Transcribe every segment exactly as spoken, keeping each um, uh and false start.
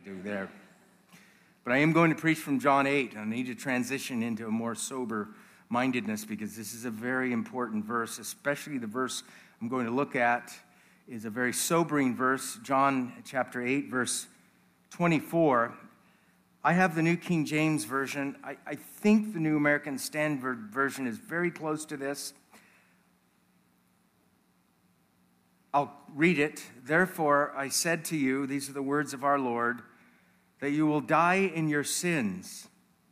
do there. But I am going to preach from John eight. I need to transition into a more sober-mindedness because this is a very important verse, especially the verse I'm going to look at is a very sobering verse, John chapter eight, verse twenty-four. I have the New King James Version. I, I think the New American Standard Version is very close to this. I'll read it. Therefore, I said to you, these are the words of our Lord, that you will die in your sins.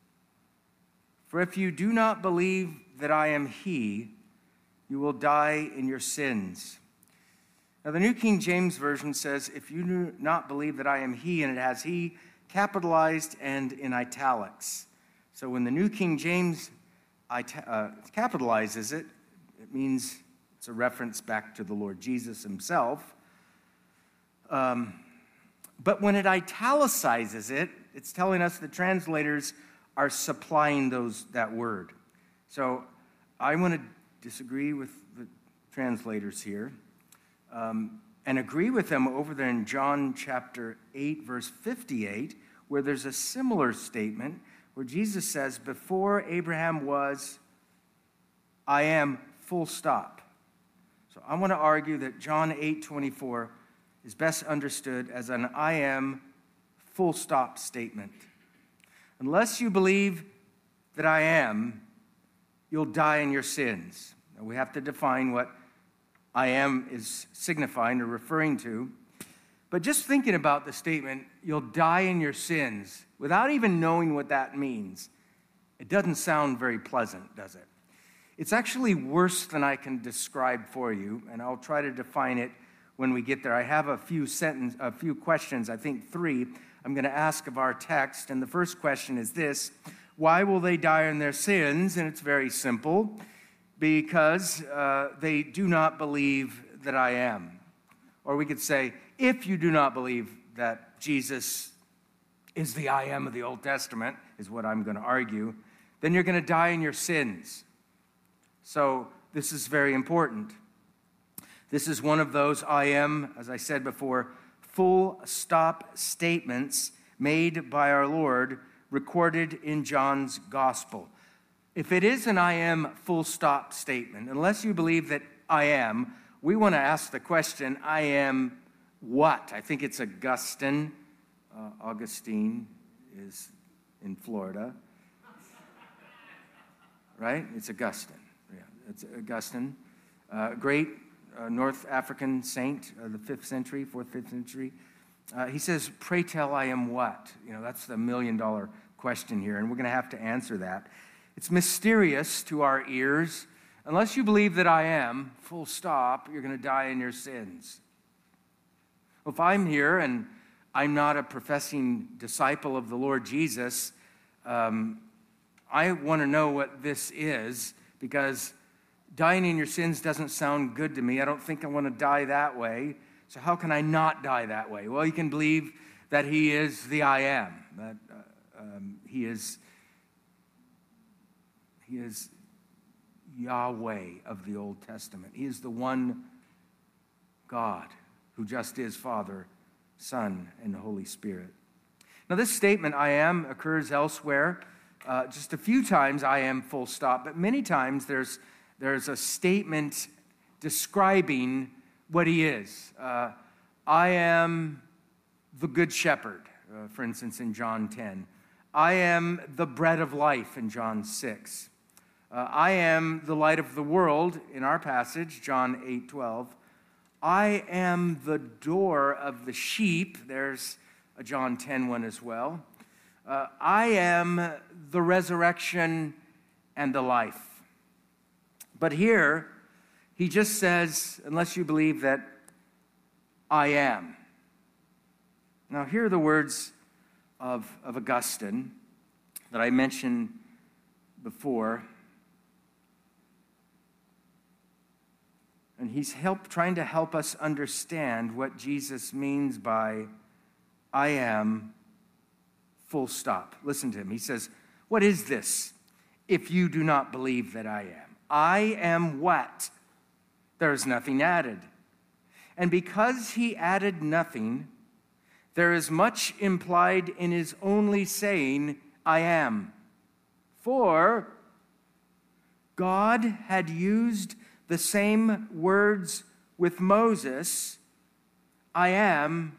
For if you do not believe that I am he, you will die in your sins. Now, the New King James Version says, if you do not believe that I am he, and it has he capitalized and in italics. So when the New King James uh, capitalizes it, it means it's a reference back to the Lord Jesus himself. Um, but when it italicizes it, it's telling us the translators are supplying those that word. So I want to disagree with the translators here um, and agree with them over there in John chapter eight, verse fifty-eight, where there's a similar statement where Jesus says, before Abraham was, I am, full stop. So I want to argue that John eight twenty-four is best understood as an I am, full stop statement. Unless you believe that I am, you'll die in your sins. Now we have to define what I am is signifying or referring to. But just thinking about the statement, you'll die in your sins, without even knowing what that means, it doesn't sound very pleasant, does it? It's actually worse than I can describe for you, and I'll try to define it when we get there. I have a few sentence, a few questions, I think three, I'm going to ask of our text. And the first question is this: why will they die in their sins? And it's very simple. Because uh, they do not believe that I am. Or we could say, if you do not believe that Jesus is the I am of the Old Testament, is what I'm going to argue, then you're going to die in your sins. So this is very important. This is one of those I am, as I said before, full stop statements made by our Lord, recorded in John's gospel. If it is an I am full stop statement, unless you believe that I am, we want to ask the question, I am what? I think it's Augustine. Uh, Augustine is in Florida. Right? It's Augustine. Yeah, it's Augustine. Uh, great uh, North African saint of the fifth century, fourth, fifth century. Uh, he says, pray tell I am what? You know, that's the million dollar question here, and we're going to have to answer that. It's mysterious to our ears. Unless you believe that I am, full stop, you're going to die in your sins. Well, if I'm here and I'm not a professing disciple of the Lord Jesus, um, I want to know what this is, because dying in your sins doesn't sound good to me. I don't think I want to die that way. So how can I not die that way? Well, you can believe that he is the I am, that uh, um, he is He is Yahweh of the Old Testament. He is the one God who just is Father, Son, and the Holy Spirit. Now, this statement, I am, occurs elsewhere. Uh, just a few times, I am, full stop. But many times, there's, there's a statement describing what he is. Uh, I am the Good Shepherd, uh, for instance, in John ten. I am the bread of life in John six. Uh, I am the light of the world in our passage, John eight twelve. I am the door of the sheep. There's a John ten one as well. Uh, I am the resurrection and the life. But here, he just says, unless you believe that I am. Now, here are the words of, of Augustine that I mentioned before. And he's help, trying to help us understand what Jesus means by I am, full stop. Listen to him. He says, what is this if you do not believe that I am? I am what? There is nothing added. And because he added nothing, there is much implied in his only saying, I am. For God had used the same words with Moses, I am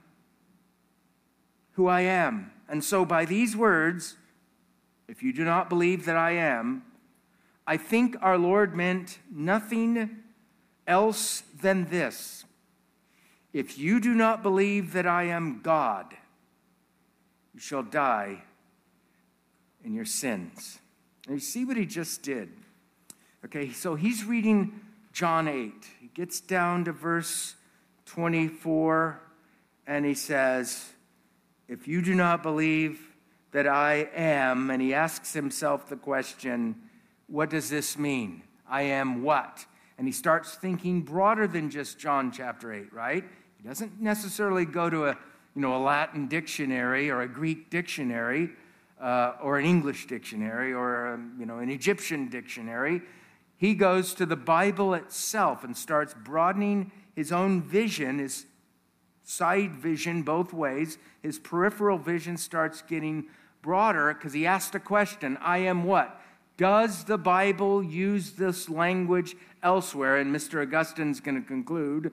who I am. And so by these words, if you do not believe that I am, I think our Lord meant nothing else than this. If you do not believe that I am God, you shall die in your sins. And you see what he just did. Okay, so he's reading John eight. He gets down to verse twenty-four, and he says, if you do not believe that I am, and he asks himself the question, what does this mean? I am what? And he starts thinking broader than just John chapter eight, right? He doesn't necessarily go to a, you know, a Latin dictionary or a Greek dictionary uh, or an English dictionary or, um, you know, an Egyptian dictionary. He goes to the Bible itself and starts broadening his own vision, his side vision both ways. His peripheral vision starts getting broader because he asked a question, I am what? Does the Bible use this language elsewhere? And Mister Augustine's going to conclude,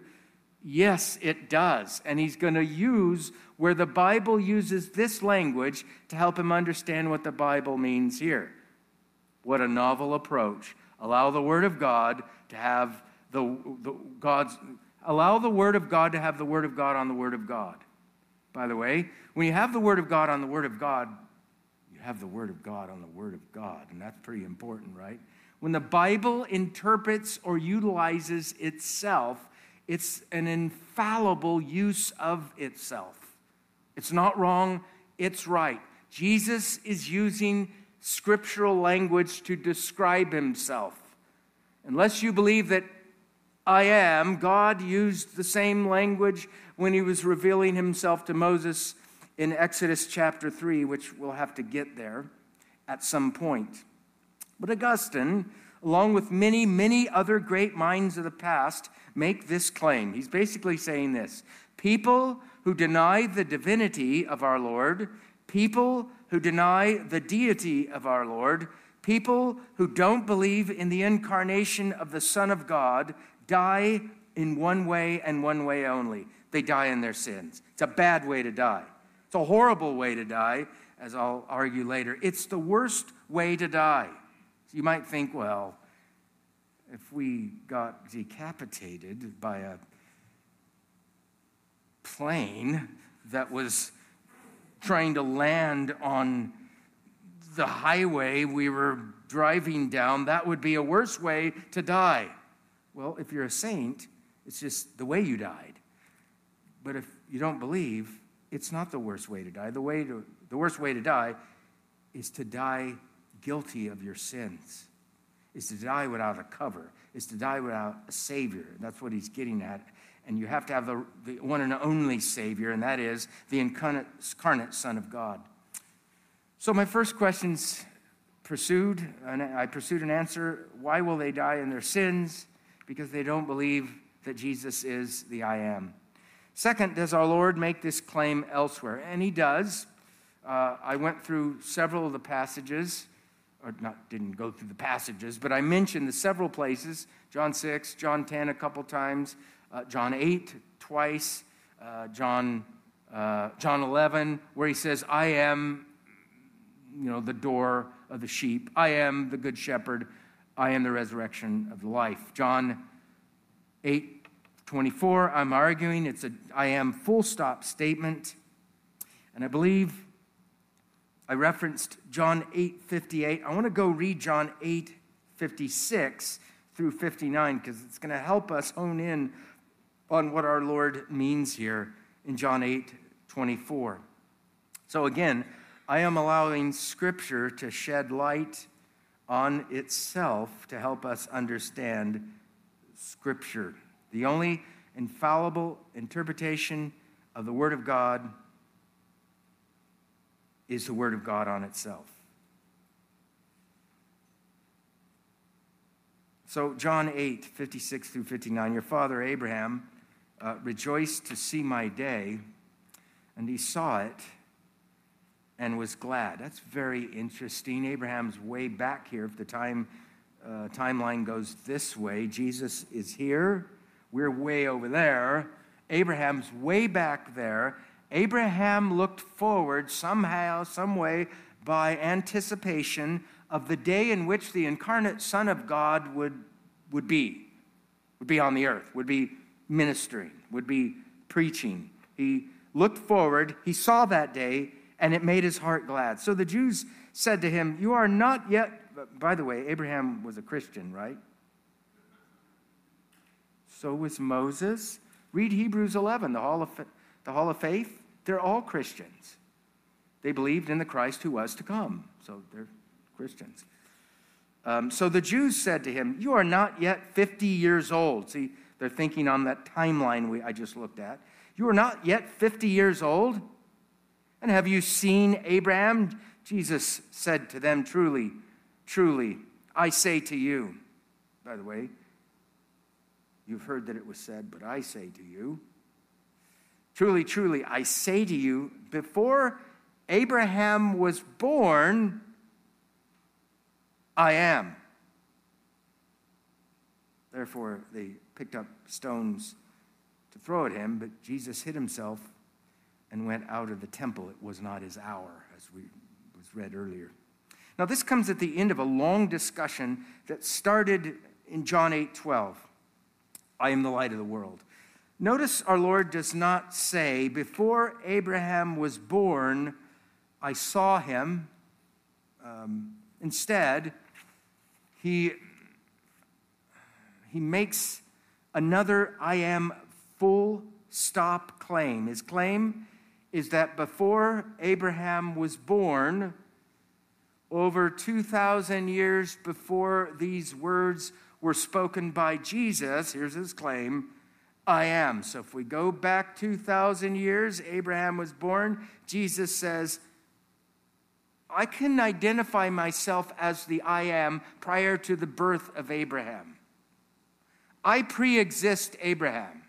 yes, it does. And he's going to use where the Bible uses this language to help him understand what the Bible means here. What a novel approach. Allow the Word of God to have the, the God's, allow the Word of God to have the Word of God on the Word of God. By the way, when you have the Word of God on the Word of God, you have the Word of God on the Word of God, and that's pretty important, right? When the Bible interprets or utilizes itself, it's an infallible use of itself. It's not wrong, it's right. Jesus is using scriptural language to describe himself. Unless you believe that I am, God used the same language when he was revealing himself to Moses in Exodus chapter three, which we'll have to get there at some point. But Augustine, along with many, many other great minds of the past, make this claim. He's basically saying this: people who deny the divinity of our Lord, people who deny the deity of our Lord, people who don't believe in the incarnation of the Son of God, die in one way and one way only. They die in their sins. It's a bad way to die. It's a horrible way to die, as I'll argue later. It's the worst way to die. You might think, well, if we got decapitated by a plane that was trying to land on the highway we were driving down, that would be a worse way to die. Well, if you're a saint, it's just the way you died. But if you don't believe, it's not the worst way to die. The way to the worst way to die is to die guilty of your sins. Is to die without a cover. Is to die without a Savior. That's what he's getting at. And you have to have the, the one and only Savior, and that is the incarnate, incarnate Son of God. So my first question's pursued, and I pursued an answer. Why will they die in their sins? Because they don't believe that Jesus is the I am. Second, does our Lord make this claim elsewhere? And he does. Uh, I went through several of the passages, or not didn't go through the passages, but I mentioned the several places, John six, John ten a couple times, uh, John eight twice, uh, John uh, John eleven, where he says, I am, you know, the door of the sheep. I am the good shepherd. I am the resurrection of life. John eight twenty-four, I'm arguing it's a I am full stop statement. And I believe I referenced John eight fifty-eight. I want to go read John eight fifty-six through fifty-nine because it's going to help us hone in on what our Lord means here in John eight twenty-four. So again, I am allowing Scripture to shed light on itself to help us understand Scripture. The only infallible interpretation of the Word of God is the Word of God on itself. So John eight, fifty-six through fifty-nine, your father Abraham uh, rejoiced to see my day, And he saw it and was glad. That's very interesting. Abraham's way back here. If the time uh, timeline goes this way, Jesus is here. We're way over there. Abraham's way back there. Abraham looked forward somehow, some way, by anticipation of the day in which the incarnate Son of God would, would be, would be on the earth, would be ministering, would be preaching. He looked forward, he saw that day, and it made his heart glad. So the Jews said to him, you are not yet, by the way, Abraham was a Christian, right? So was Moses. Read Hebrews eleven, the Hall of, the Hall of Faith. They're all Christians. They believed in the Christ who was to come. So they're Christians. Um, so the Jews said to him, you are not yet fifty years old. See, they're thinking on that timeline we, I just looked at. You are not yet fifty years old? And have you seen Abraham? Jesus said to them, truly, truly, I say to you. By the way, you've heard that it was said, but I say to you. Truly, truly, I say to you, before Abraham was born, I am. Therefore, they picked up stones to throw at him, but Jesus hid himself and went out of the temple. It was not his hour, as we was read earlier. Now, this comes at the end of a long discussion that started in John eight twelve. I am the light of the world. Notice our Lord does not say, before Abraham was born, I saw him. Um, instead, he, he makes another I am full stop claim. His claim is that before Abraham was born, over two thousand years before these words were spoken by Jesus, here's his claim, I am. So if we go back two thousand years, Abraham was born, Jesus says, I can identify myself as the I am prior to the birth of Abraham. I pre-exist Abraham.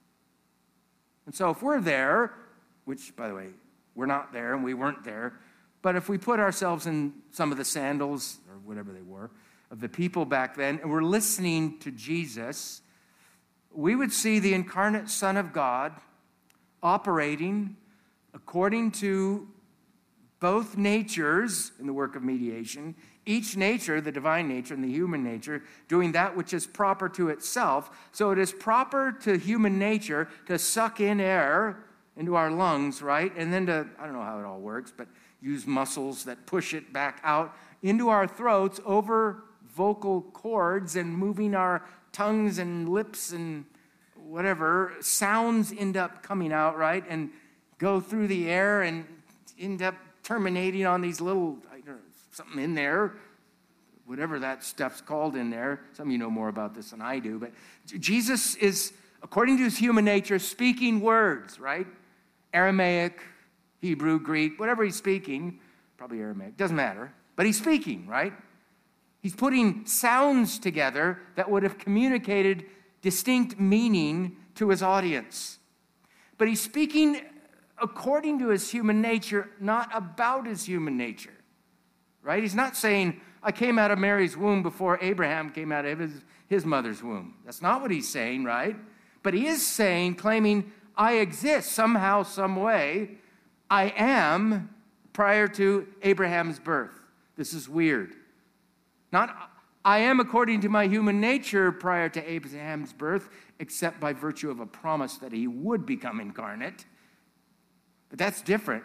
And so if we're there, which, by the way, we're not there and we weren't there, but if we put ourselves in some of the sandals, or whatever they were, of the people back then, and we're listening to Jesus, we would see the incarnate Son of God operating according to both natures in the work of mediation, each nature, the divine nature and the human nature, doing that which is proper to itself. So it is proper to human nature to suck in air into our lungs, right? And then to, I don't know how it all works, but use muscles that push it back out into our throats over vocal cords, and moving our tongues and lips and whatever, sounds end up coming out, right? And go through the air and end up terminating on these little, I don't know, something in there, whatever that stuff's called in there. Some of you know more about this than I do, but Jesus is, according to his human nature, speaking words, right? Aramaic, Hebrew, Greek, whatever he's speaking, probably Aramaic, doesn't matter, but he's speaking, right? He's putting sounds together that would have communicated distinct meaning to his audience. But he's speaking according to his human nature, not about his human nature, right? He's not saying, I came out of Mary's womb before Abraham came out of his, his mother's womb. That's not what he's saying, right? But he is saying, claiming, I exist somehow, some way. I am prior to Abraham's birth. This is weird. Not, I am according to my human nature prior to Abraham's birth, except by virtue of a promise that he would become incarnate. But that's different.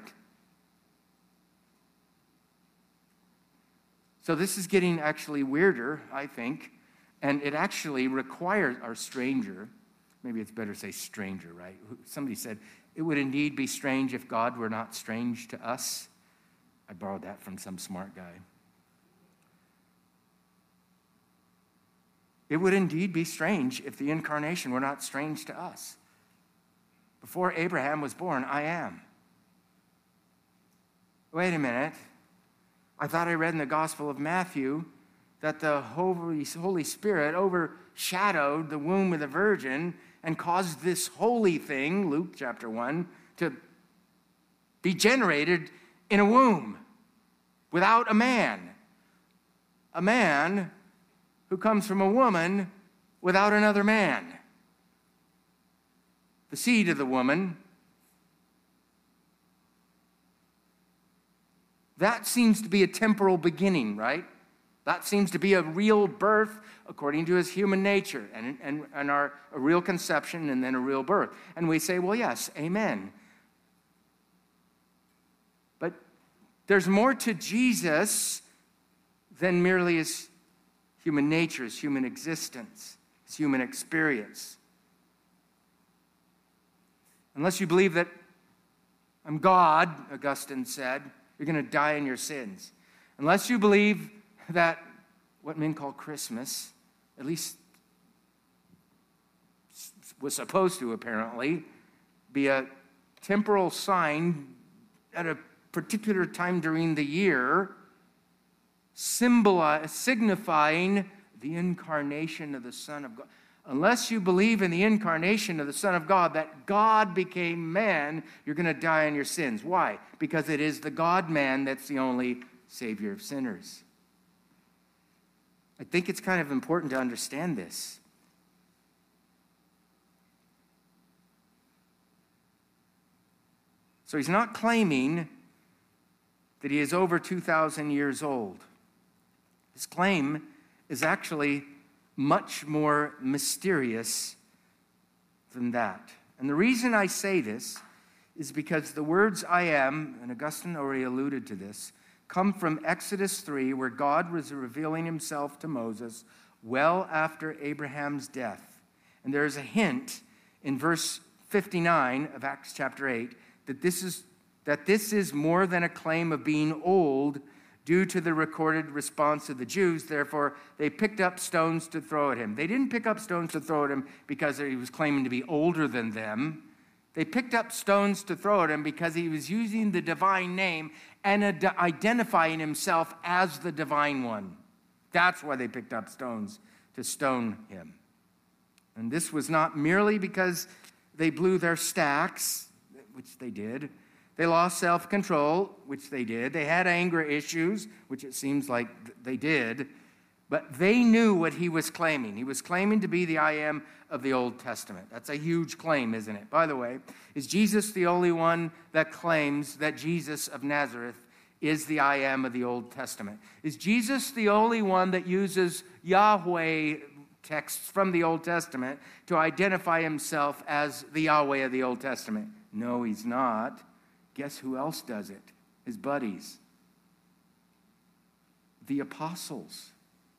So this is getting actually weirder, I think, and it actually requires our stranger. Maybe it's better to say stranger, right? Somebody said, it would indeed be strange if God were not strange to us. I borrowed that from some smart guy. It would indeed be strange if the incarnation were not strange to us. Before Abraham was born, I am. Wait a minute. I thought I read in the Gospel of Matthew that the Holy, Holy Spirit overshadowed the womb of the Virgin and caused this holy thing, Luke chapter one, to be generated in a womb without a man. A man who comes from a woman without another man. The seed of the woman. That seems to be a temporal beginning, right? That seems to be a real birth according to his human nature and, and, and our, a real conception and then a real birth. And we say, well, yes, amen. But there's more to Jesus than merely his human nature, his human existence, his human experience. Unless you believe that I'm God, Augustine said, you're going to die in your sins. Unless you believe that what men call Christmas, at least was supposed to apparently, be a temporal sign at a particular time during the year, symbolize, signifying the incarnation of the Son of God. Unless you believe in the incarnation of the Son of God, that God became man, you're going to die in your sins. Why? Because it is the God-man that's the only Savior of sinners. I think it's kind of important to understand this. So he's not claiming that he is over two thousand years old. His claim is actually much more mysterious than that. And the reason I say this is because the words I am, and Augustine already alluded to this, come from Exodus three, where God was revealing himself to Moses well after Abraham's death. And there is a hint in verse fifty-nine of Acts chapter eight that this is, that this is more than a claim of being old due to the recorded response of the Jews. Therefore, they picked up stones to throw at him. They didn't pick up stones to throw at him because he was claiming to be older than them. They picked up stones to throw at him because he was using the divine name and ad- identifying himself as the divine one. That's why they picked up stones, to stone him. And this was not merely because they blew their stacks, which they did. They lost self-control, which they did. They had anger issues, which it seems like they did. But they knew what he was claiming. He was claiming to be the I am of the Old Testament. That's a huge claim, isn't it? By the way, is Jesus the only one that claims that Jesus of Nazareth is the I am of the Old Testament? Is Jesus the only one that uses Yahweh texts from the Old Testament to identify himself as the Yahweh of the Old Testament? No, he's not. Guess who else does it? His buddies. The apostles.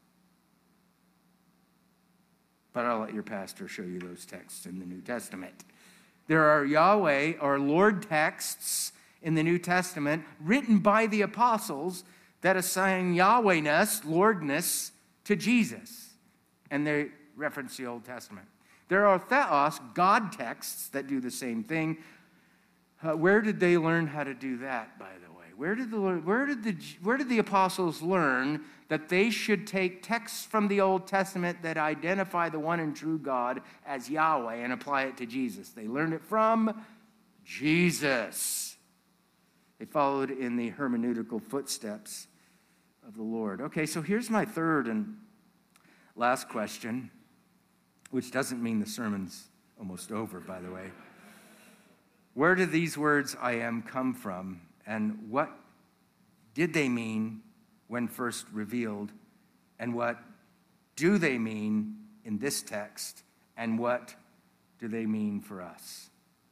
But I'll let your pastor show you those texts in the New Testament. There are Yahweh or Lord texts in the New Testament written by the apostles that assign Yahwehness, Lordness, to Jesus. And they reference the Old Testament. There are Theos, God texts, that do the same thing. Uh, where did they learn how to do that, by the way? Where did the where did the where did the apostles learn that they should take texts from the Old Testament that identify the one and true God as Yahweh and apply it to Jesus? They learned it from Jesus. They followed in the hermeneutical footsteps of the Lord. Okay, so here's my third and last question, which doesn't mean the sermon's almost over, by the way. Where did these words, I am, come from? And what did they mean when first revealed? And what do they mean in this text? And what do they mean for us?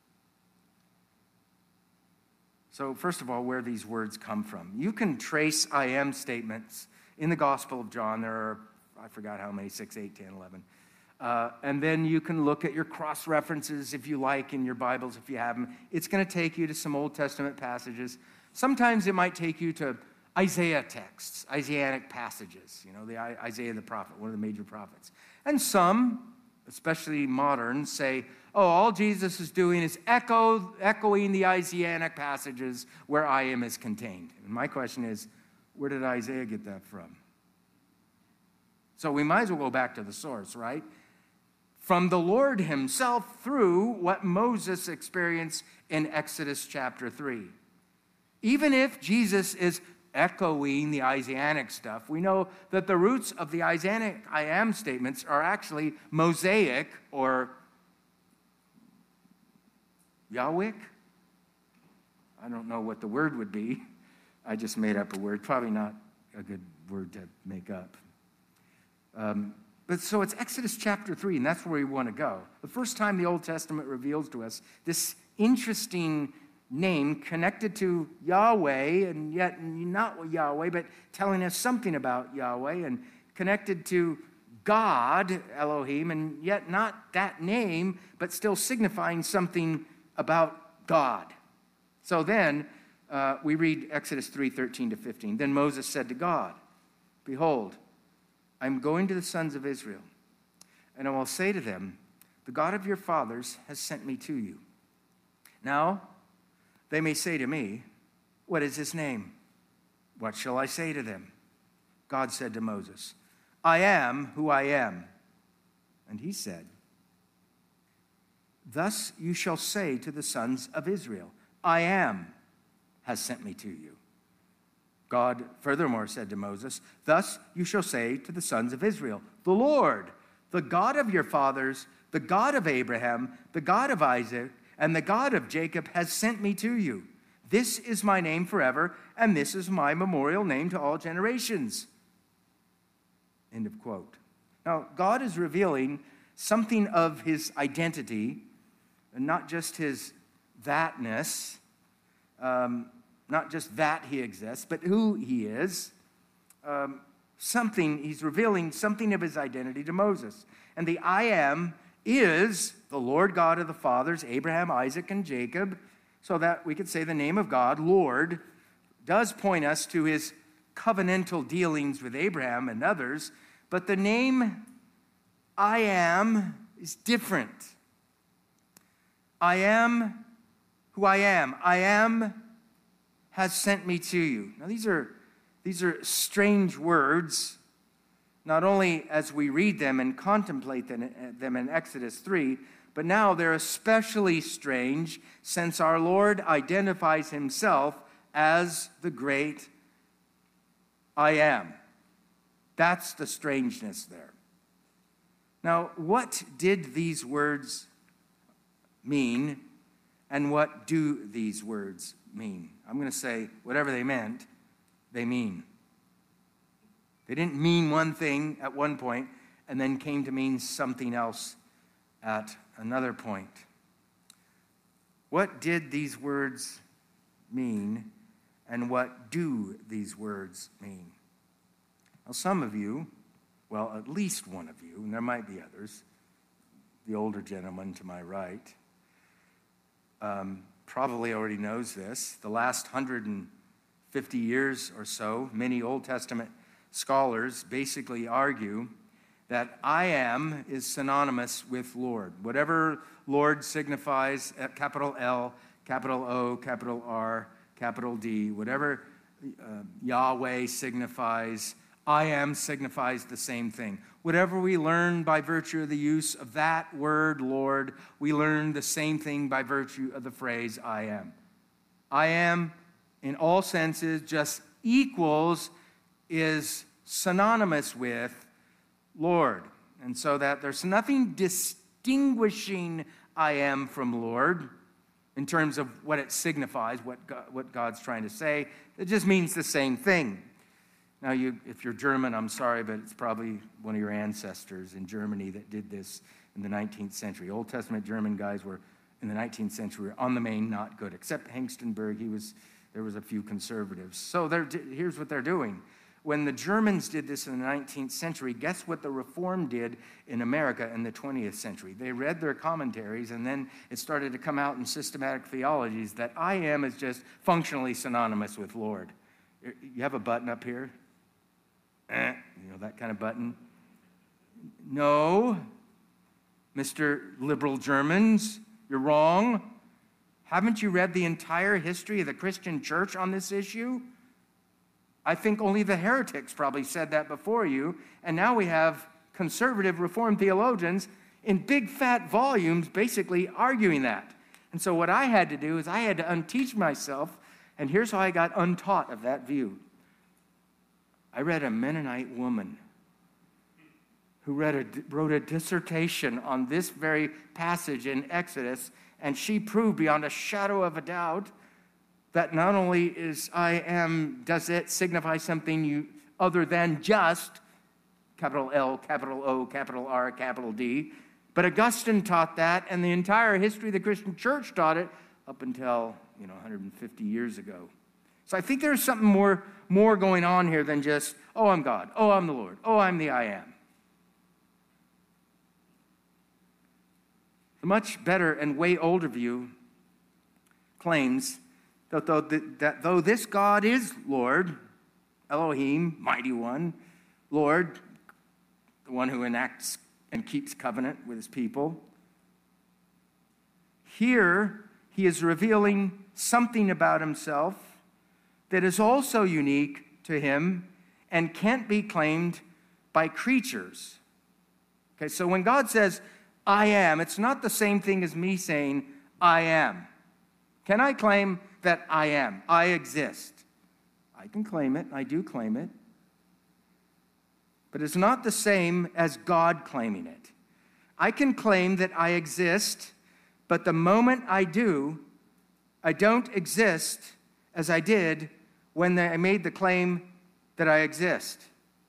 So first of all, where these words come from. You can trace I am statements in the Gospel of John. There are, I forgot how many, six, eight, ten, eleven. Uh, and then you can look at your cross-references, if you like, in your Bibles, if you have them. It's going to take you to some Old Testament passages. Sometimes it might take you to Isaiah texts, Isaianic passages, you know, the Isaiah the prophet, one of the major prophets. And some, especially modern, say, oh, all Jesus is doing is echo, echoing the Isaianic passages where I am is contained. And my question is, where did Isaiah get that from? So we might as well go back to the source, right? From the Lord himself through what Moses experienced in Exodus chapter three. Even if Jesus is echoing the Isaianic stuff, we know that the roots of the Isaianic I am statements are actually Mosaic or Yahweh. I don't know what the word would be. I just made up a word. Probably not a good word to make up. Um, but so it's Exodus chapter three, and that's where we want to go. The first time the Old Testament reveals to us this interesting name connected to Yahweh, and yet not Yahweh, but telling us something about Yahweh, and connected to God, Elohim, and yet not that name, but still signifying something about God. So then uh, we read Exodus three, thirteen to fifteen. Then Moses said to God, "Behold, I'm going to the sons of Israel, and I will say to them, the God of your fathers has sent me to you. Now, they may say to me, what is his name? What shall I say to them?" God said to Moses, "I am who I am." And he said, "Thus you shall say to the sons of Israel, I am has sent me to you." God furthermore said to Moses, "Thus you shall say to the sons of Israel, the Lord, the God of your fathers, the God of Abraham, the God of Isaac, and the God of Jacob has sent me to you. This is my name forever, and this is my memorial name to all generations." End of quote. Now, God is revealing something of his identity, and not just his thatness, um, not just that he exists, but who he is. Um, something, he's revealing something of his identity to Moses. And the I am is the Lord God of the fathers, Abraham, Isaac, and Jacob, so that we could say the name of God, Lord, does point us to his covenantal dealings with Abraham and others, but the name I am is different. I am who I am. I am has sent me to you. Now these are these are strange words, not only as we read them and contemplate them in Exodus three, but now they're especially strange since our Lord identifies himself as the great I am. That's the strangeness there. Now, what did these words mean, and what do these words mean? I'm going to say whatever they meant, they mean. They didn't mean one thing at one point and then came to mean something else at another point. What did these words mean, and what do these words mean? Now, some of you, well, at least one of you, and there might be others, the older gentleman to my right, um, probably already knows this. The last one hundred fifty years or so, many Old Testament scholars basically argue that I am is synonymous with Lord. Whatever Lord signifies, capital L, capital O, capital R, capital D, whatever uh, Yahweh signifies, I am signifies the same thing. Whatever we learn by virtue of the use of that word, Lord, we learn the same thing by virtue of the phrase I am. I am, in all senses, just equals, is synonymous with Lord. And so that there's nothing distinguishing I am from Lord in terms of what it signifies, what God, what God's trying to say. It just means the same thing. Now, you, if you're German, I'm sorry, but it's probably one of your ancestors in Germany that did this in the nineteenth century. Old Testament German guys were, in the nineteenth century, on the main, not good, except Hengstenberg. He was, there was a few conservatives. So here's what they're doing. When the Germans did this in the nineteenth century, guess what the Reform did in America in the twentieth century? They read their commentaries, and then it started to come out in systematic theologies that I am is just functionally synonymous with Lord. You have a button up here? Eh, you know, that kind of button. No, Mister Liberal Germans, you're wrong. Haven't you read the entire history of the Christian church on this issue? I think only the heretics probably said that before you, and now we have conservative Reformed theologians in big fat volumes basically arguing that. And so what I had to do is I had to unteach myself And here's how I got untaught of that view. I read a Mennonite woman who read a, wrote a dissertation on this very passage in Exodus, and she proved beyond a shadow of a doubt that not only is I am, does it signify something you, other than just capital L, capital O, capital R, capital D, but Augustine taught that, and the entire history of the Christian church taught it up until, you know, one hundred fifty years ago. So I think there's something more, more going on here than just, oh, I'm God, oh, I'm the Lord, oh, I'm the I am. The much better and way older view claims that though, that though this God is Lord, Elohim, mighty one, Lord, the one who enacts and keeps covenant with his people, here he is revealing something about himself that is also unique to him and can't be claimed by creatures. Okay, so when God says, I am, it's not the same thing as me saying, I am. Can I claim that I am? I exist. I can claim it, I do claim it. But it's not the same as God claiming it. I can claim that I exist, but the moment I do, I don't exist as I did when I made the claim that I exist.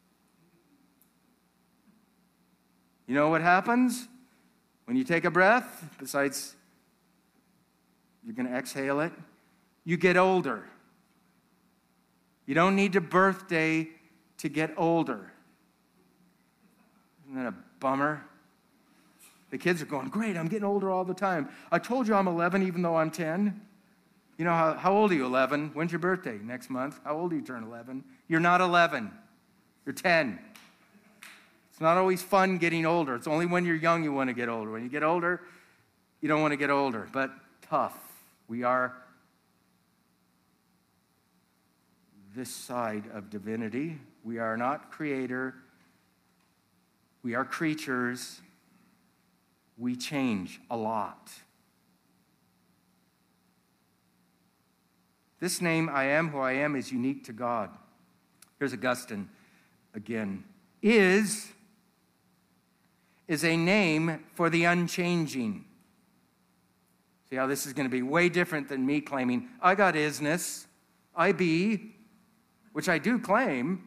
You know what happens when you take a breath, besides you're going to exhale it? You get older. You don't need a birthday to get older. Isn't that a bummer? The kids are going, great, I'm getting older all the time. I told you I'm eleven even though I'm ten. You know, how, how old are you, eleven? When's your birthday? Next month. How old do you turn eleven? You're not eleven. You're ten. It's not always fun getting older. It's only when you're young you want to get older. When you get older, you don't want to get older. But tough. We are this side of divinity. We are not creator. We are creatures. We change a lot. This name, I am who I am, is unique to God. Here's Augustine again. Is is a name for the unchanging. See how this is going to be way different than me claiming, I got isness, I be, which I do claim.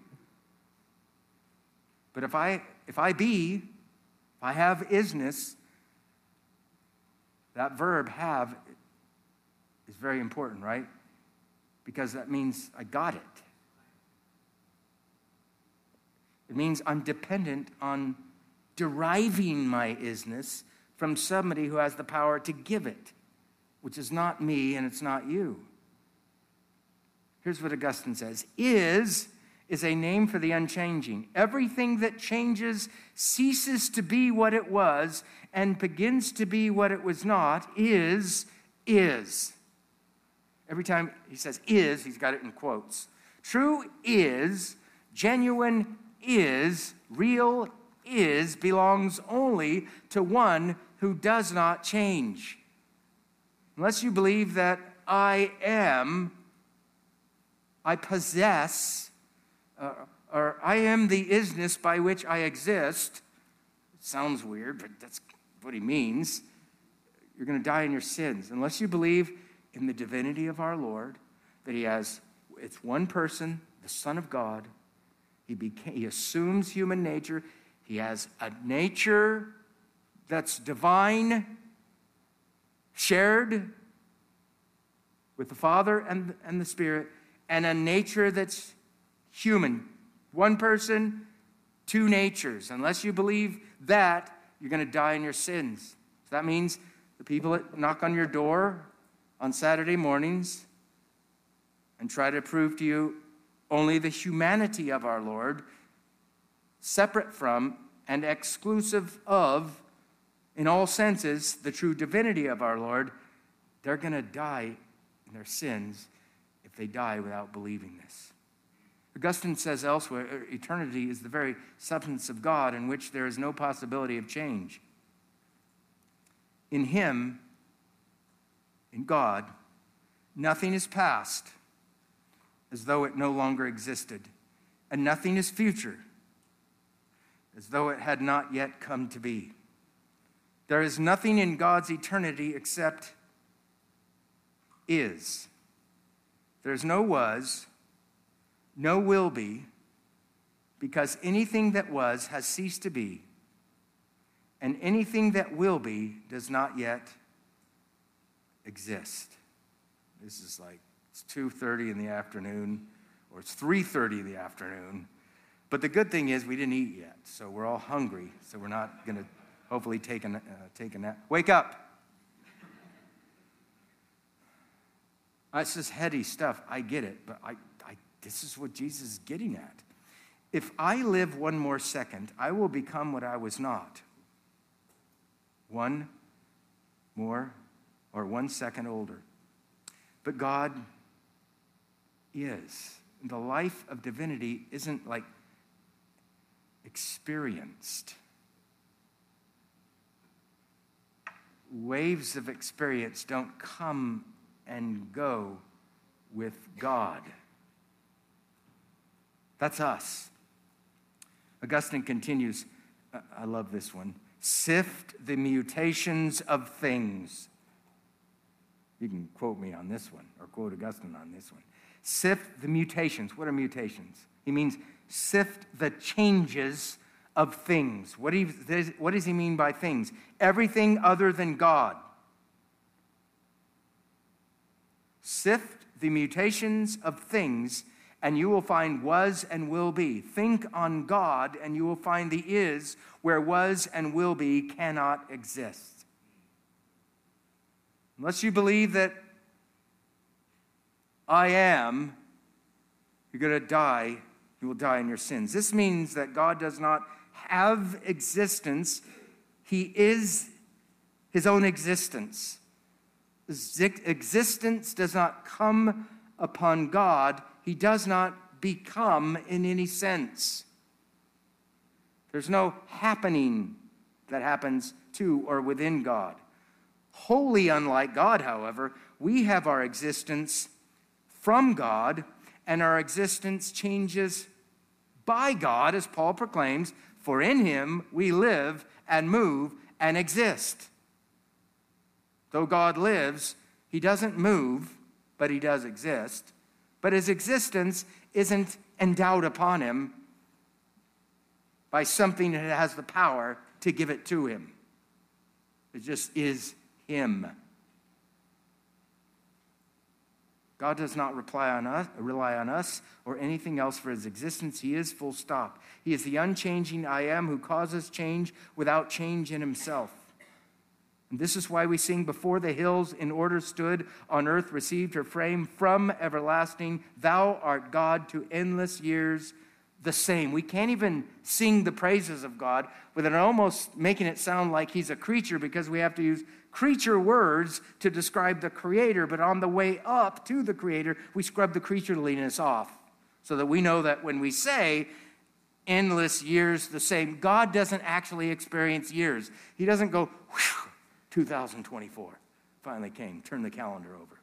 But if I if I be, if I have isness, that verb have is very important, right? Because that means I got it. It means I'm dependent on deriving my isness from somebody who has the power to give it, which is not me and it's not you. Here's what Augustine says. Is is a name for the unchanging. Everything that changes ceases to be what it was and begins to be what it was not. Is, is. Every time he says is, he's got it in quotes. True is, genuine is, real is, belongs only to one who does not change. Unless you believe that I am, I possess, uh, or I am the isness by which I exist. It sounds weird, but that's what he means. You're going to die in your sins. Unless you believe in the divinity of our Lord, that he has, it's one person, the Son of God. He became, he assumes human nature. He has a nature that's divine, shared with the Father and, and the Spirit, and a nature that's human. One person, two natures. Unless you believe that, you're going to die in your sins. So that means the people that knock on your door on Saturday mornings and try to prove to you only the humanity of our Lord, separate from and exclusive of, in all senses, the true divinity of our Lord, they're going to die in their sins if they die without believing this. Augustine says elsewhere, eternity is the very substance of God in which there is no possibility of change. In him, in God, nothing is past, as though it no longer existed, and nothing is future, as though it had not yet come to be. There is nothing in God's eternity except is. There's no was, no will be, because anything that was has ceased to be, and anything that will be does not yet exist. This is like, it's two thirty in the afternoon, or it's three thirty in the afternoon. But the good thing is we didn't eat yet, so we're all hungry, so we're not going to hopefully take a, uh, take a nap. Wake up. That's just heady stuff. I get it, but I, I, this is what Jesus is getting at. If I live one more second, I will become what I was not. One more or one second older. But God is. The life of divinity isn't like experienced. Waves of experience don't come and go with God. That's us. Augustine continues, I love this one. Sift the mutations of things. You can quote me on this one, or quote Augustine on this one. Sift the mutations. What are mutations? He means sift the changes of things. What, do you, what does he mean by things? Everything other than God. Sift the mutations of things, and you will find was and will be. Think on God, and you will find the is where was and will be cannot exist. Unless you believe that I am, you're going to die. You will die in your sins. This means that God does not have existence. He is his own existence. Existence does not come upon God. He does not become in any sense. There's no happening that happens to or within God. Wholly unlike God, however, we have our existence from God, and our existence changes by God, as Paul proclaims, for in him we live and move and exist. Though God lives, he doesn't move, but he does exist. But his existence isn't endowed upon him by something that has the power to give it to him. It just is him. God does not rely on us, rely on us or anything else for his existence. He is full stop. He is the unchanging I am who causes change without change in himself. And this is why we sing, before the hills in order stood, on earth received her frame from everlasting. Thou art God to endless years the same. We can't even sing the praises of God without almost making it sound like he's a creature, because we have to use creature words to describe the Creator. But on the way up to the Creator, we scrub the creatureliness off so that we know that when we say endless years the same, God doesn't actually experience years. He doesn't go, whew, two thousand twenty-four finally came. Turn the calendar over.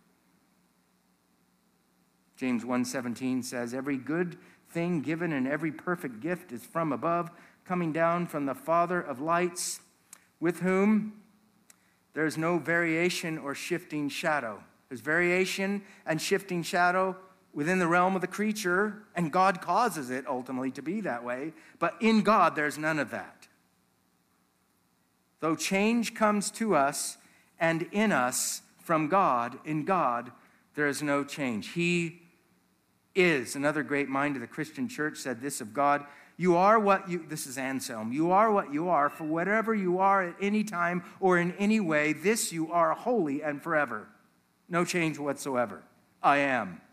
James one seventeen says, every good thing given and every perfect gift is from above, coming down from the Father of lights, with whom there is no variation or shifting shadow. There's variation and shifting shadow within the realm of the creature, and God causes it ultimately to be that way. But in God, there's none of that. Though change comes to us and in us from God, in God, there is no change. He is. Another great mind of the Christian church said this of God, you are what you, this is Anselm, you are what you are, for whatever you are at any time or in any way, this you are holy and forever. No change whatsoever. I am.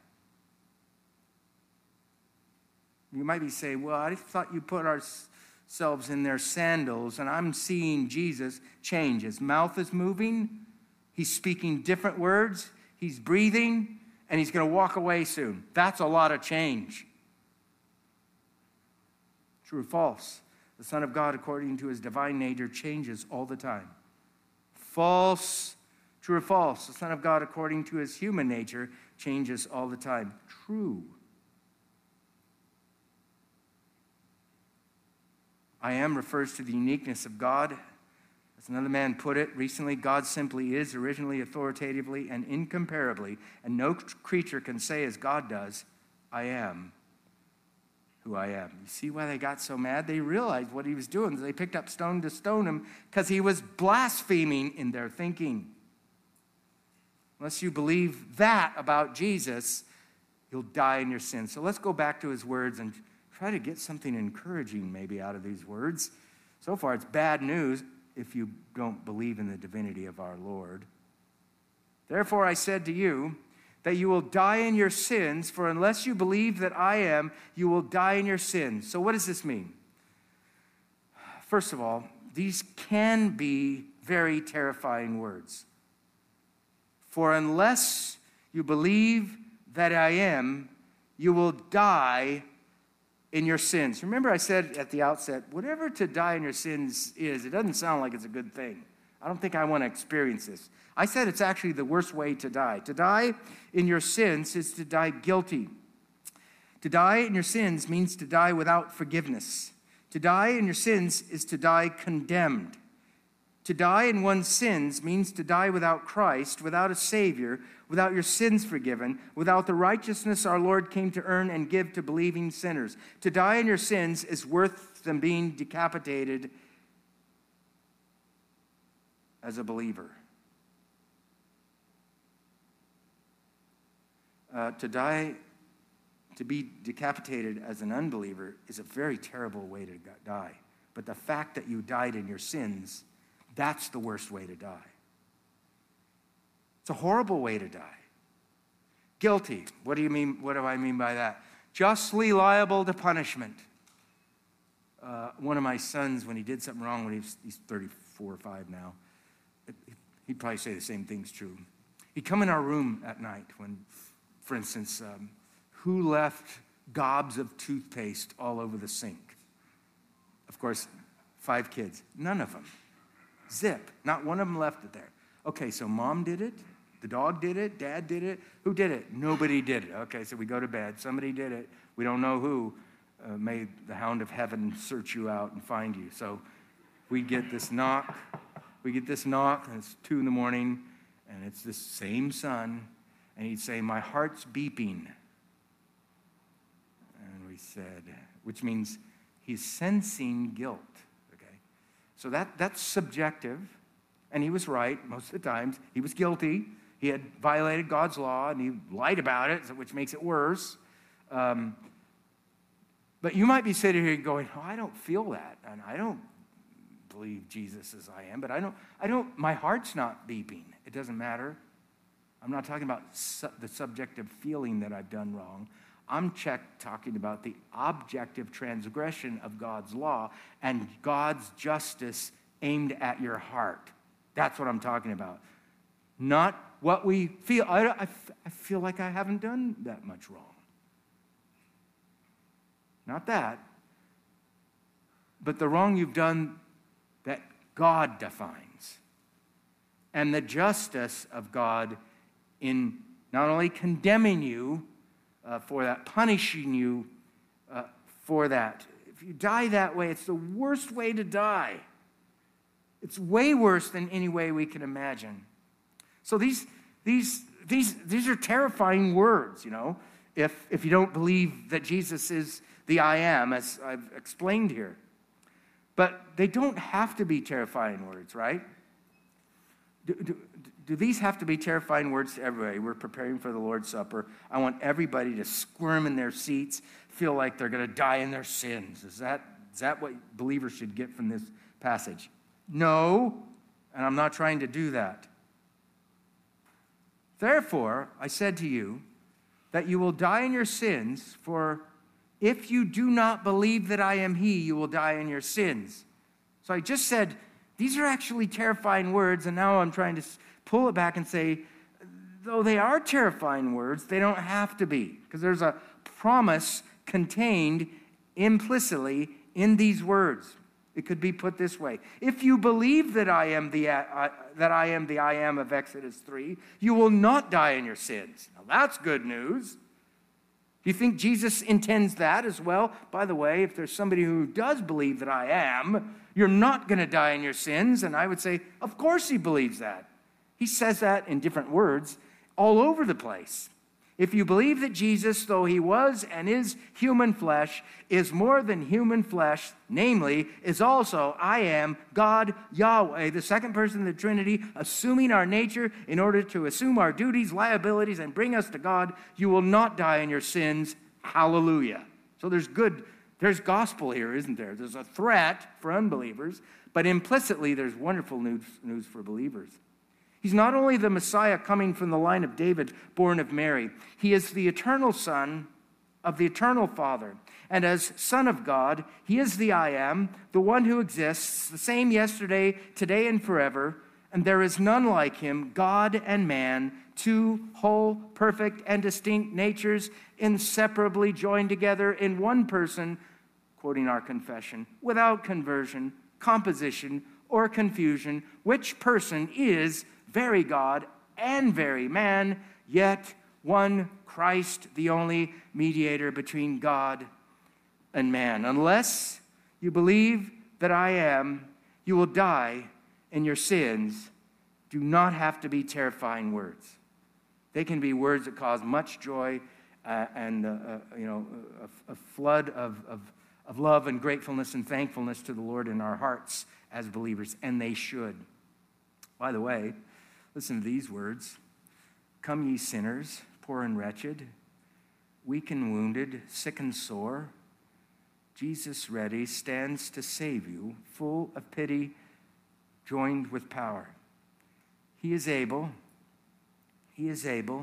You might be saying, well, I thought you put ourselves in their sandals, and I'm seeing Jesus change. His mouth is moving, he's speaking different words, he's breathing, and he's going to walk away soon. That's a lot of change. True or false? The Son of God, according to his divine nature, changes all the time. False. True or false? The Son of God, according to his human nature, changes all the time. True. I am refers to the uniqueness of God. As another man put it recently, God simply is, originally, authoritatively, and incomparably, and no creature can say as God does, I am who I am. You see why they got so mad? They realized what he was doing. They picked up stone to stone him because he was blaspheming in their thinking. Unless you believe that about Jesus, you'll die in your sins. So let's go back to his words and try to get something encouraging maybe out of these words. So far, it's bad news if you don't believe in the divinity of our Lord. Therefore, I said to you that you will die in your sins, for unless you believe that I am, you will die in your sins. So what does this mean? First of all, these can be very terrifying words. For unless you believe that I am, you will die in your sins. Remember I said at the outset, whatever to die in your sins is, it doesn't sound like it's a good thing. I don't think I want to experience this. I said it's actually the worst way to die. To die in your sins is to die guilty. To die in your sins means to die without forgiveness. To die in your sins is to die condemned. To die in one's sins means to die without Christ, without a Savior, without your sins forgiven, without the righteousness our Lord came to earn and give to believing sinners. To die in your sins is worse than being decapitated as a believer. Uh, to die, to be decapitated as an unbeliever is a very terrible way to die. But the fact that you died in your sins, that's the worst way to die. It's a horrible way to die. Guilty. What do you mean? What do I mean by that? Justly liable to punishment. Uh, one of my sons, when he did something wrong, when he was, he's thirty-four or five now, it, he'd probably say the same thing's true. He'd come in our room at night when, for instance, um, who left gobs of toothpaste all over the sink? Of course, five kids. None of them. Zip. Not one of them left it there. Okay, so mom did it. The dog did it. Dad did it. Who did it? Nobody did it. Okay, so we go to bed. Somebody did it. We don't know who. Uh, may the hound of heaven search you out and find you. So we get this knock. We get this knock, and it's two in the morning, and it's this same son, and he'd say, my heart's beeping. And we said, which means he's sensing guilt. So that, that's subjective, and he was right most of the times. He was guilty. He had violated God's law, and he lied about it, which makes it worse. Um, but you might be sitting here going, oh, I don't feel that, and I don't believe Jesus as I am, but I don't, I don't, my heart's not beeping. It doesn't matter. I'm not talking about su- the subjective feeling that I've done wrong. I'm check, talking about the objective transgression of God's law and God's justice aimed at your heart. That's what I'm talking about. Not what we feel. I, I, I feel like I haven't done that much wrong. Not that. But the wrong you've done that God defines. And the justice of God in not only condemning you, Uh, for that, punishing you uh, for that. If you die that way, it's the worst way to die. It's way worse than any way we can imagine. So these these these these are terrifying words, you know, if if you don't believe that Jesus is the I am, as I've explained here. But they don't have to be terrifying words, right? Do, do, do these have to be terrifying words to everybody? We're preparing for the Lord's Supper. I want everybody to squirm in their seats, feel like they're going to die in their sins. Is that, is that what believers should get from this passage? No, and I'm not trying to do that. Therefore, I said to you that you will die in your sins, for if you do not believe that I am he, you will die in your sins. So I just said, these are actually terrifying words, and now I'm trying to pull it back and say, though they are terrifying words, they don't have to be, because there's a promise contained implicitly in these words. It could be put this way: if you believe that I am the uh, that I am the I am of Exodus three, you will not die in your sins. Now that's good news. Do you think Jesus intends that as well? By the way, if there's somebody who does believe that I am, you're not going to die in your sins. And I would say, of course he believes that. He says that in different words all over the place. If you believe that Jesus, though he was and is human flesh, is more than human flesh, namely, is also, I am, God, Yahweh, the second person of the Trinity, assuming our nature in order to assume our duties, liabilities, and bring us to God, you will not die in your sins. Hallelujah. So there's good, there's gospel here, isn't there? There's a threat for unbelievers, but implicitly there's wonderful news, news for believers. He's not only the Messiah coming from the line of David, born of Mary. He is the eternal Son of the eternal Father. And as Son of God, he is the I Am, the one who exists, the same yesterday, today, and forever. And there is none like him, God and man, two whole, perfect, and distinct natures, inseparably joined together in one person, quoting our confession, without conversion, composition, or confusion, which person is very God and very man, yet one Christ, the only mediator between God and man. Unless you believe that I am, you will die in your sins. Do not have to be terrifying words. They can be words that cause much joy uh, and uh, uh, you know a, a flood of, of, of love and gratefulness and thankfulness to the Lord in our hearts as believers, and they should. By the way, listen to these words. Come ye sinners, poor and wretched, weak and wounded, sick and sore. Jesus ready stands to save you, full of pity, joined with power. He is able, he is able,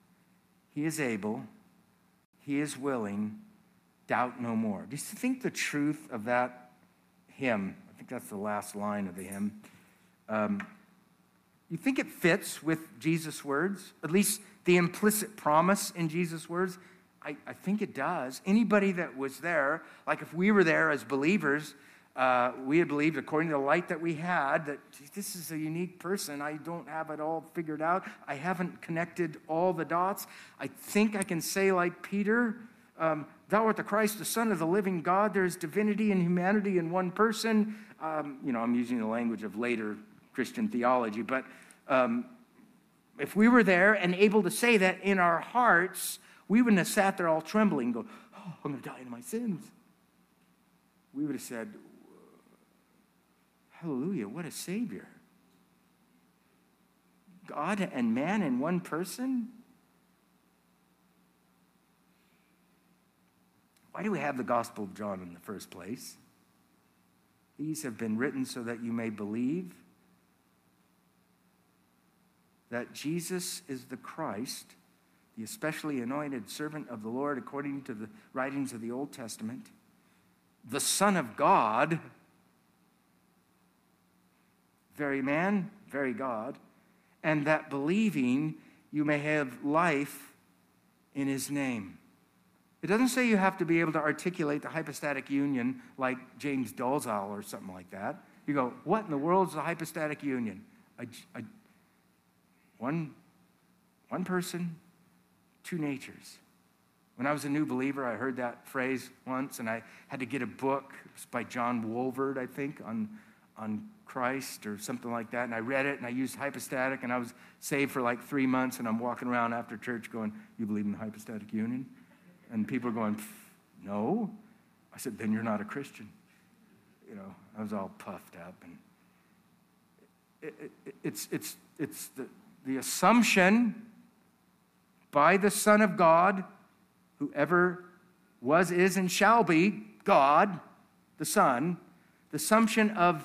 he is able, he is willing, doubt no more. Do you think the truth of that hymn, I think that's the last line of the hymn, um, you think it fits with Jesus' words? At least the implicit promise in Jesus' words? I, I think it does. Anybody that was there, like if we were there as believers, uh, we had believed according to the light that we had that this is a unique person. I don't have it all figured out. I haven't connected all the dots. I think I can say like Peter, um, thou art the Christ, the Son of the living God. There is divinity and humanity in one person. Um, you know, I'm using the language of later Christian theology, but um, if we were there and able to say that in our hearts, we wouldn't have sat there all trembling and go, oh, I'm going to die in my sins. We would have said, hallelujah, what a Savior. God and man in one person? Why do we have the Gospel of John in the first place? These have been written so that you may believe that Jesus is the Christ, the especially anointed servant of the Lord according to the writings of the Old Testament, the Son of God, very man, very God, and that believing you may have life in his name. It doesn't say you have to be able to articulate the hypostatic union like James Dolezal or something like that. You go, what in the world is a hypostatic union? A, a, one, one person, two natures. When I was a new believer, I heard that phrase once, and I had to get a book. It was by John Wolverd, I think, on, on Christ or something like that. And I read it, and I used hypostatic, and I was saved for like three months, and I'm walking around after church going, you believe in the hypostatic union? And people are going, no. I said, then you're not a Christian. You know, I was all puffed up. And it, it, it's, it's, it's the, the assumption by the Son of God, whoever was, is, and shall be God, the Son, the assumption of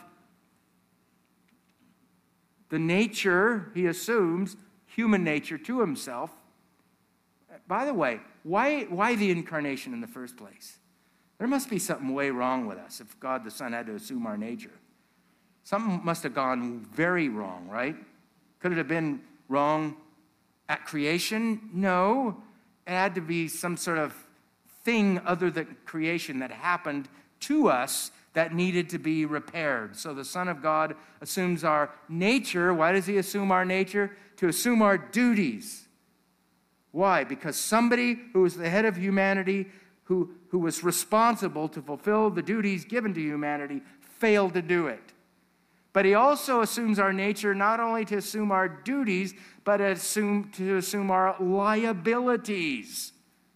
the nature he assumes, human nature to himself. By the way, why, why the incarnation in the first place? There must be something way wrong with us if God the Son had to assume our nature. Something must have gone very wrong, right? Could it have been wrong at creation? No. It had to be some sort of thing other than creation that happened to us that needed to be repaired. So the Son of God assumes our nature. Why does he assume our nature? To assume our duties. Why? Because somebody who was the head of humanity, who, who was responsible to fulfill the duties given to humanity, failed to do it. But he also assumes our nature not only to assume our duties, but assume, to assume our liabilities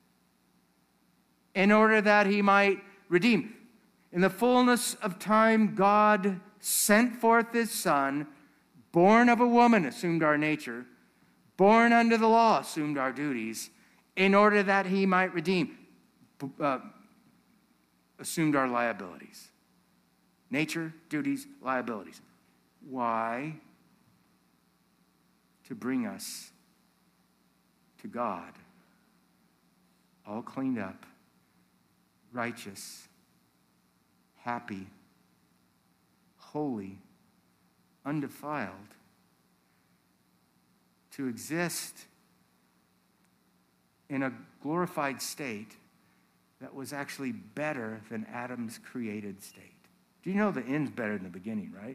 in order that he might redeem. In the fullness of time, God sent forth his Son, born of a woman, assumed our nature, born under the law, assumed our duties, in order that he might redeem, uh, assumed our liabilities. Nature, duties, liabilities. Why? To bring us to God, all cleaned up, righteous, happy, holy, undefiled, to exist in a glorified state that was actually better than Adam's created state. Do you know the end's better than the beginning, right?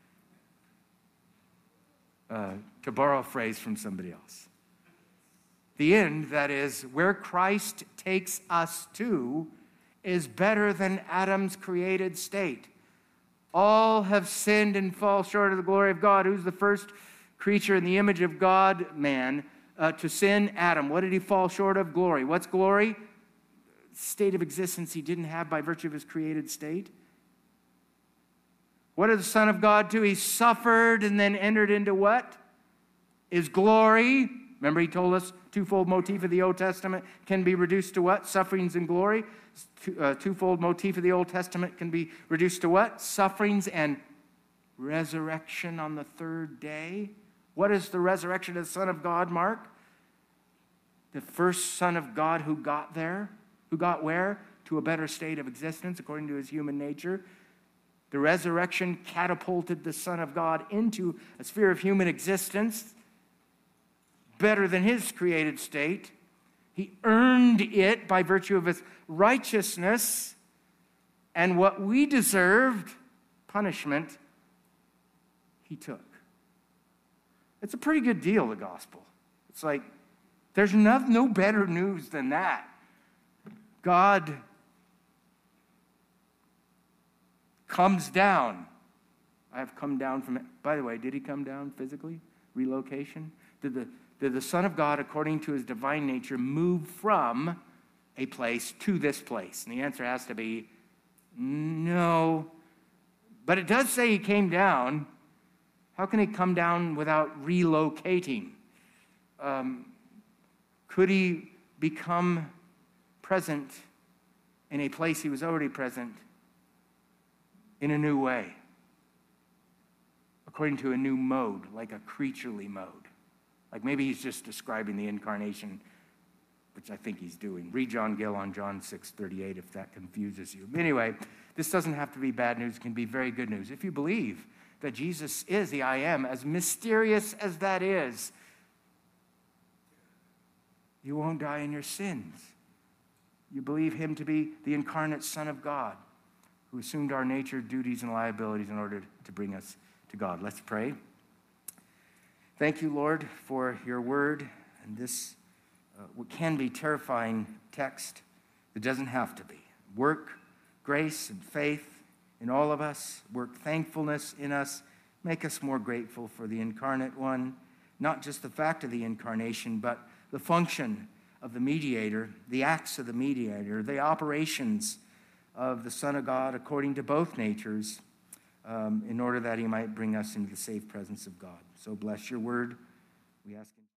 Uh, to borrow a phrase from somebody else. The end, that is, where Christ takes us to, is better than Adam's created state. All have sinned and fall short of the glory of God. Who's the first creature in the image of God, man, uh, to sin? Adam. What did he fall short of? Glory. What's glory? State of existence he didn't have by virtue of his created state. What did the Son of God do? He suffered and then entered into what? His glory. Remember, he told us twofold motif of the Old Testament can be reduced to what? Sufferings and glory. Uh, twofold motif of the Old Testament can be reduced to what? Sufferings and resurrection on the third day. What is the resurrection of the Son of God, Mark? The first Son of God who got there. Who got where? To a better state of existence according to his human nature. The resurrection catapulted the Son of God into a sphere of human existence better than his created state. He earned it by virtue of his righteousness, and what we deserved, punishment, he took. It's a pretty good deal, the gospel. It's like, there's no, no better news than that. God comes down. I have come down from it. By the way, did he come down physically? Relocation? Did the, did the Son of God, according to his divine nature, move from a place to this place? And the answer has to be no. But it does say he came down. How can he come down without relocating? Um, could he become present in a place he was already present in a new way, according to a new mode, like a creaturely mode? Like maybe he's just describing the incarnation, which I think he's doing. Read John Gill on John six thirty-eight if that confuses you. Anyway, this doesn't have to be bad news. It can be very good news. If you believe that Jesus is the I Am, as mysterious as that is, you won't die in your sins. You believe him to be the incarnate Son of God, who assumed our nature, duties, and liabilities in order to bring us to God. Let's pray. Thank you, Lord, for your word and this uh, what can be terrifying text. It doesn't have to be. Work grace and faith in all of us. Work thankfulness in us. Make us more grateful for the incarnate one, not just the fact of the incarnation, but the function of the mediator, the acts of the mediator, the operations of the Son of God according to both natures, um, in order that he might bring us into the safe presence of God. So bless your word. We ask